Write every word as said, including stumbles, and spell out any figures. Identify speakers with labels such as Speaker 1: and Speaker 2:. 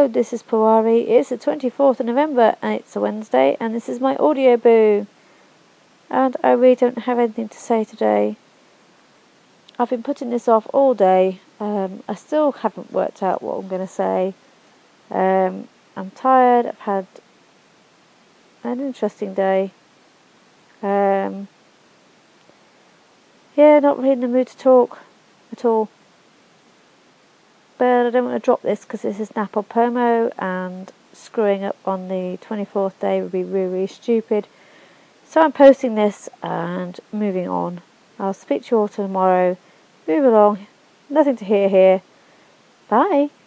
Speaker 1: Hello, this is Pawari. It's the twenty-fourth of November and it's a Wednesday, and this is my audio boo. And I really don't have anything to say today. I've been putting this off all day. Um, I still haven't worked out what I'm going to say. Um, I'm tired. I've had an interesting day. Um, yeah, not really in the mood to talk at all. But I don't want to drop this because this is NaPoWoPoMo, and screwing up on the twenty-fourth day would be really, really stupid. So I'm posting this and moving on. I'll speak to you all tomorrow. Move along. Nothing to hear here. Bye.